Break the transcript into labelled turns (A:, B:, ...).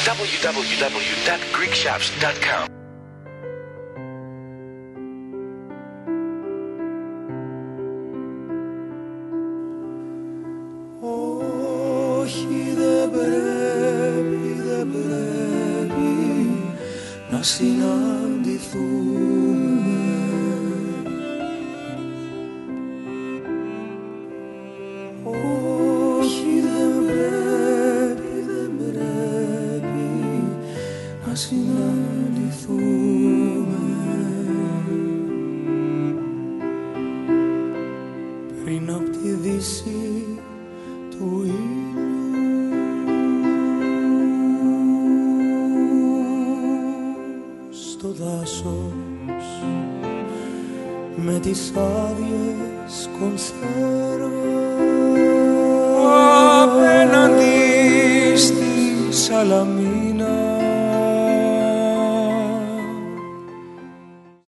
A: www.greekshops.com.
B: Όχι, δεν πρέπει να συναντηθούμε. Όχι, δεν πρέπει να συναντηθούμε. Πριν απ' τη δύση του ήλιου στο δάσος με τις άδειες κονσέρβες απέναντι στη Σαλαμίνα